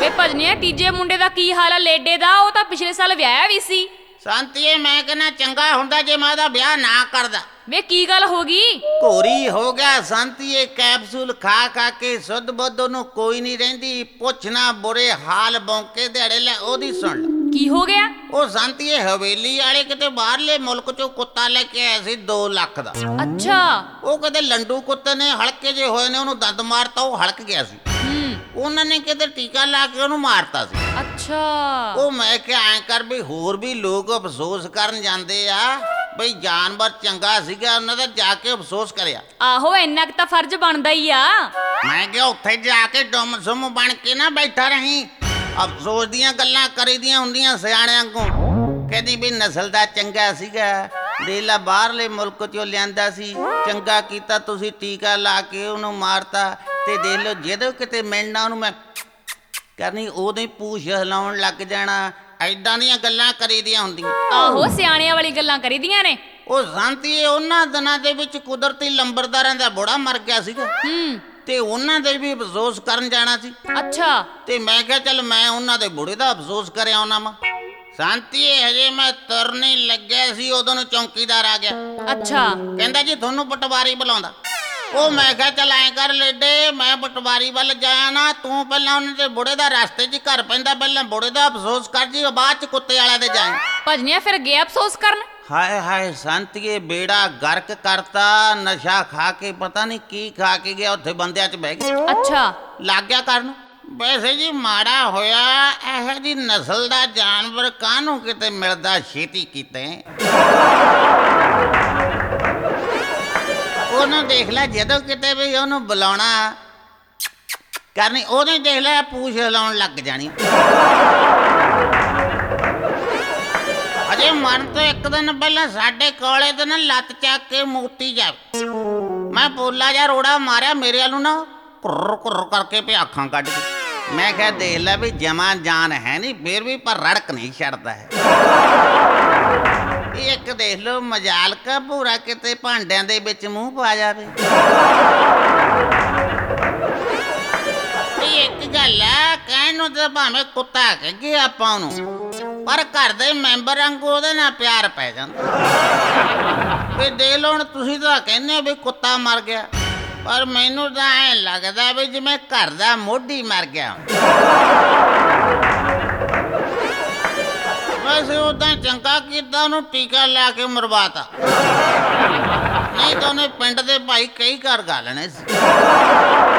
ਵੇ ਭਜਨੀਆ ਤੀਜੇ ਮੁੰਡੇ ਦਾ ਕੀ ਹਾਲ ਆ ਲੇਡੇ ਦਾ? ਉਹ ਤਾਂ ਪਿਛਲੇ ਸਾਲ ਵਿਆਹਿਆ ਵੀ ਸੀ। ਸੰਤੀਏ ਮੈਂ ਕਹਿੰਦਾ ਚੰਗਾ ਹੁੰਦਾ ਜੇ ਮੈਂ ਉਹਦਾ ਵਿਆਹ ਨਾ ਕਰਦਾ। ਵੇ ਕੀ ਗੱਲ ਹੋ ਗਈ? ਘੋਰੀ ਹੋ ਗਿਆ ਸੰਤੀਏ, ਕੈਪਸੂਲ ਖਾ ਖਾ ਕੇ ਸੁੱਧ ਬੁੱਧ ਉਹਨੂੰ ਕੋਈ ਨਹੀਂ ਰਹਿੰਦੀ। ਪੁੱਛਣਾ ਬੁਰੇ ਹਾਲ ਬੌਂਕੇ ਦਿਹਾੜੇ ਲੈ ਉਹਦੀ ਸੁਣ ਲੈ। ਕੀ ਹੋ ਗਿਆ? ਉਹ ਸੰਤੀਏ ਹਵੇਲੀ ਵਾਲੇ ਕਿਤੇ ਬਾਹਰਲੇ ਮੁਲਕ ਚੋਂ ਕੁੱਤਾ ਲੈ ਕੇ ਆਇਆ ਸੀ 2 ਲੱਖ ਦਾ। ਅੱਛਾ। ਉਹ ਕਦੇ ਲੰਡੂ ਕੁੱਤੇ ਨੇ ਹਲਕੇ ਜੇ ਹੋਏ ਨੇ ਉਹਨੂੰ ਦੰਦ ਮਾਰਤਾ, ਉਹ ਹਲਕ ਗਿਆ ਸੀ। ਉਹਨਾਂ ਨੇ ਕਿਤੇ ਟੀਕਾ ਲਾ ਕੇ ਉਹਨੂੰ ਮਾਰਤਾ ਸੀ। ਅੱਛਾ। ਉਹ ਮੈਂ ਕਿਹਾ ਐਂ ਕਰ ਵੀ ਹੋਰ ਵੀ ਲੋਕ ਅਫਸੋਸ ਕਰਨ ਜਾਂਦੇ ਆ ਬਈ ਜਾਨਵਰ ਚੰਗਾ ਸੀਗਾ, ਉਹਨਾਂ ਦਾ ਜਾ ਕੇ ਅਫਸੋਸ ਕਰਿਆ। ਆਹੋ ਇੰਨਾ ਕੁ ਤਾਂ ਫਰਜ਼ ਬਣਦਾ ਹੀ ਆ। ਮੈਂ ਕਿਹਾ ਉੱਥੇ ਜਾ ਕੇ ਡੁੰਮ ਸੁੰਮ ਬਣ ਕੇ ਨਾ ਬੈਠਾ ਰਹੀਂ। ਅਫਸੋਸ ਦੀਆਂ ਗੱਲਾਂ ਕਰੀਦੀਆਂ ਹੁੰਦੀਆਂ ਸਿਆਣਿਆਂ ਕੋਲ। ਕਹਿੰਦੀ ਵੀ ਨਸਲ ਦਾ ਚੰਗਾ ਸੀਗਾ, ਦੇਲਾ ਬਾਹਰਲੇ ਮੁਲਕ ਚੋਂ ਲਿਆਂਦਾ ਸੀ, ਚੰਗਾ ਕੀਤਾ ਤੁਸੀਂ ਟੀਕਾ ਲਾ ਕੇ ਉਹਨੂੰ ਮਾਰਤਾ। ਤੇ ਦੇਖ ਲਓ ਜਦੋਂ ਕਿਤੇ ਮਿਲਣਾ ਉਹਨੂੰ ਮੈਂ ਕਰਨੀ ਉਦੋਂ ਹੀ ਪੂਛ ਹਿਲਾਉਣ ਲੱਗ ਜਾਣਾ। ਐਦਾਂ ਦੀਆਂ ਗੱਲਾਂ ਕਰੀਦੀਆਂ ਹੁੰਦੀਆਂ। ਆਹੋ ਸਿਆਣਿਆਂ ਵਾਲੀ ਗੱਲਾਂ ਕਰੀਦੀਆਂ ਨੇ। ਉਹ ਸ਼ਾਂਤੀ ਉਹਨਾਂ ਦਿਨਾਂ ਦੇ ਵਿੱਚ ਕੁਦਰਤੀ ਲੰਬਰਦਾਰਾਂ ਦਾ ਬੁੜਾ ਮਰ ਗਿਆ ਸੀਗਾ ਤੇ ਉਹਨਾਂ ਦੇ ਵੀ ਅਫਸੋਸ ਕਰਨ ਜਾਣਾ ਸੀ। ਅੱਛਾ। ਤੇ ਮੈਂ ਕਿਹਾ ਚੱਲ ਮੈਂ ਉਹਨਾਂ ਦੇ ਬੁੜੇ ਦਾ ਅਫਸੋਸ ਕਰਿਆ ਉਹਨਾਂ ਵਾ। ਸ਼ਾਂਤੀ ਹਜੇ ਮੈਂ ਤੁਰਨੇ ਲੱਗਿਆ ਸੀ ਉਦੋਂ ਨੂੰ ਚੌਂਕੀਦਾਰ ਆ ਗਿਆ। ਅੱਛਾ। ਕਹਿੰਦਾ ਜੀ ਤੁਹਾਨੂੰ ਪਟਵਾਰੀ ਬੁਲਾਉਂਦਾ। ਉਹ ਮੈਂ ਕਿਹਾ ਚੱਲ ਐਂ ਕਰ ਲੇਡੇ, ਮੈਂ ਪਟਵਾਰੀ ਵੱਲ ਜਾਇਆ ਨਾ, ਤੂੰ ਪਹਿਲਾਂ ਉਹਨਾਂ ਦੇ ਬੁੜੇ ਦਾ ਰਸਤੇ 'ਚ ਘਰ ਪੈਂਦਾ, ਪਹਿਲਾਂ ਬੁੜੇ ਦਾ ਅਫਸੋਸ ਕਰ ਜੀ, ਬਾਅਦ 'ਚ ਕੁੱਤੇ ਵਾਲਿਆਂ ਦੇ ਜਾਏ। ਭਜਨੀਆ ਫਿਰ ਗਿਆ ਅਫਸੋਸ ਕਰਨ? ਹਾਏ ਹਾਏ ਸੰਤੀਏ ਬੇੜਾ ਗਰਕ ਕਰਤਾ। ਨਸ਼ਾ ਖਾ ਕੇ ਪਤਾ ਨਹੀਂ ਕੀ ਖਾ ਕੇ ਗਿਆ, ਉੱਥੇ ਬੰਦਿਆਂ 'ਚ ਬਹਿ ਗਿਆ। ਅੱਛਾ। ਲੱਗ ਗਿਆ ਕਰਨ। ਵੈਸੇ ਜੀ ਮਾੜਾ ਹੋਇਆ ਇਹੋ ਜੀ ਨਸਲ ਦਾ ਜਾਨਵਰ ਕਾਹਨੂੰ ਕਿਤੇ ਮਿਲਦਾ ਛੇਤੀ ਕੀਤੇ। ਉਹਨੂੰ ਦੇਖ ਲੈ ਜਦੋਂ ਕਿਤੇ ਵੀ ਉਹਨੂੰ ਬੁਲਾਉਣਾ ਕਰਨੀ, ਉਹਨੇ ਦੇਖ ਲੈ ਪੂਛ ਹਿਲਾਉਣ ਲੱਗ ਜਾਣੀ। ਅਜੇ ਮਰਨ ਤੋਂ ਇੱਕ ਦਿਨ ਪਹਿਲਾਂ ਸਾਡੇ ਕੋਲੇ ਤੇ ਨਾ ਲੱਤ ਚੱਕ ਕੇ ਮੂਤੀ ਜਾਵੇ। ਮੈਂ ਪੋਲਾ ਜਿਹਾ ਰੋੜਾ ਮਾਰਿਆ ਮੇਰੇ ਵੱਲ ਨੂੰ ਨਾ, ਕੁਰ ਕੁਰ ਕਰਕੇ ਪੇ ਅੱਖਾਂ ਕੱਢ ਕੇ। ਮੈਂ ਕਿਹਾ ਦੇਖ ਲੈ ਵੀ ਜਮਾ ਜਾਨ ਹੈ ਨਹੀਂ, ਫਿਰ ਵੀ ਪਰ ਰੜਕ ਨਹੀਂ ਛੱਡਦਾ ਹੈ। ਇੱਕ ਦੇਖ ਲਓ ਮਜਾਲ ਕਾ ਭੂਰਾ ਕਿਤੇ ਭਾਂਡਿਆਂ ਦੇ ਵਿੱਚ ਮੂੰਹ ਪਾ ਜਾਵੇ। ਇੱਕ ਗੱਲ ਆ, ਕਹਿਣ ਨੂੰ ਤਾਂ ਭਾਵੇਂ ਕੁੱਤਾ ਕਹੀਏ ਆਪਾਂ ਉਹਨੂੰ, ਪਰ ਘਰ ਦੇ ਮੈਂਬਰ ਵਾਂਗੂ ਉਹਦੇ ਨਾਲ ਪਿਆਰ ਪੈ ਜਾਂਦਾ। ਵੀ ਦੇਖ ਲਓ ਹੁਣ ਤੁਸੀਂ ਤਾਂ ਕਹਿੰਦੇ ਹੋ ਵੀ ਕੁੱਤਾ ਮਰ ਗਿਆ, ਪਰ ਮੈਨੂੰ ਤਾਂ ਐਂ ਲੱਗਦਾ ਵੀ ਜਿਵੇਂ ਘਰ ਦਾ ਮੋਢੀ ਮਰ ਗਿਆ। ਵੈਸੇ ਉਦਾਂ ਚੰਗਾ ਕੀਤਾ ਉਹਨੂੰ ਟੀਕਾ ਲਾ ਕੇ ਮਰਵਾਤਾ, ਨਹੀਂ ਤਾਂ ਉਹਨੇ ਪਿੰਡ ਦੇ ਭਾਈ ਕਈ ਘਰ ਗਾ ਲੈਣੇ ਸੀ।